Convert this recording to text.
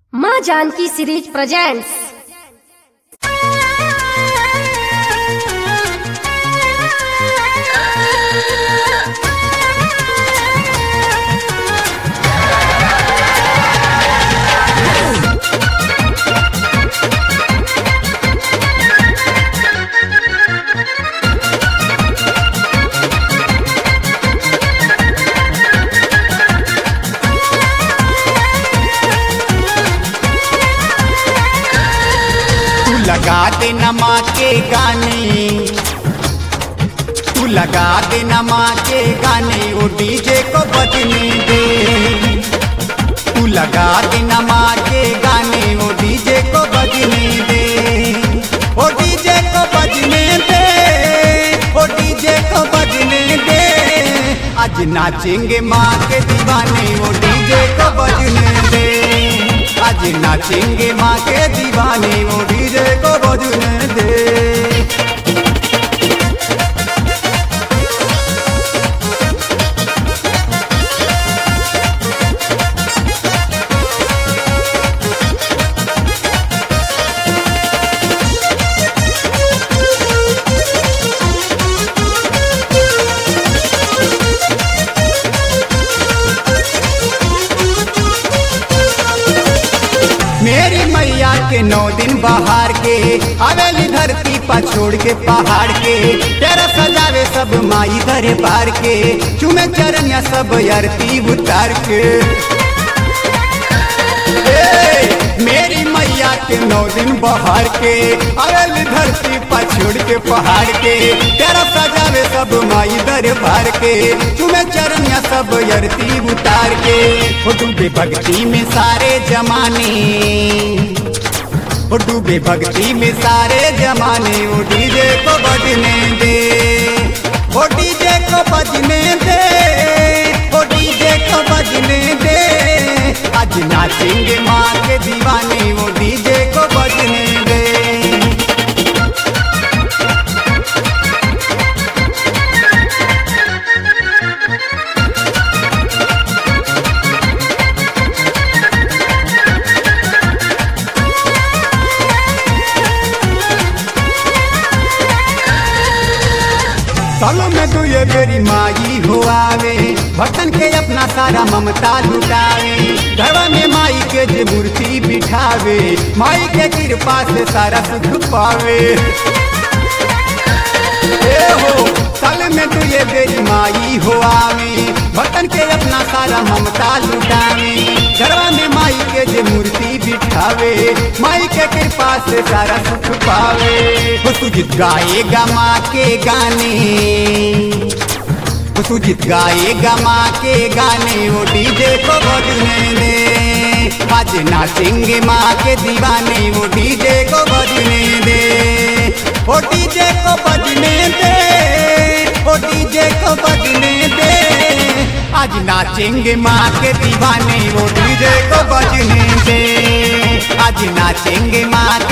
माँ Janaki series presents. लगा दे नमा के गाने, तू लगा दे नमा के गाने, ओ डीजे को बजने दे। तू लगा दे नमा के गाने, ओ डीजे को बजने दे। ओ डीजे को बजने दे, ओ डीजे को बजने दे। आज नाचेंगे माँ के दीवाने, ओ डीजे को बजने दे। आज नाचेंगे माँ के दीवाने, वो डीजे को बजने दे। मेरी मैया के 9 दिन बाहर के, हवेली धरती पर छोड़ के पहाड़ के। तेरा सजावे सब माई दरबार के, चुमे चरनिया सब आरती उतार के। मेरी मैया के 9 दिन बाहर के, हवेली धरती पर छोड़ के पहाड़ के। तेरा सजावे सब माई दरबार के, चुमे चरनिया सब आरती उतार के। हो डूबे भक्ति में सारे जमाने, हो डूबे भक्ति में सारे जमाने, ओ डीजे को बजने दे। ओ डीजे को बजने दे, ओ डीजे को बजने दे। आज नाचेंगे माँ के दीवाने, वो डीजे को बजने दे। सालों में तू ये मेरी माई हो आवे, भक्तन के अपना सारा ममता लुटावे। घरवा में माई के जे मूर्ति बिठावे, माई के कृपा से सारा सुख पावे। हो साल में तू ये मेरी माई हो आवे, भक्तन के अपना सारा ममता लुटावे। घरवा में माई के जे मूर्ति बिठावे, माई के कृपा से सारा सुख पावे। हो सुजीत गाएगा माँ के गाने, हो सुजीत गाएगा माँ के गाने, वो डीजे को बजने दे। आज नाचेंगे माँ के दीवाने, वो डीजे को बजने दे। ओ डीजे को बजने दे, ओ डीजे को बजने दे। आज नाचेंगे माँ के दीवाने, वो डीजे को बजने दे। आज नाचेंगे माँ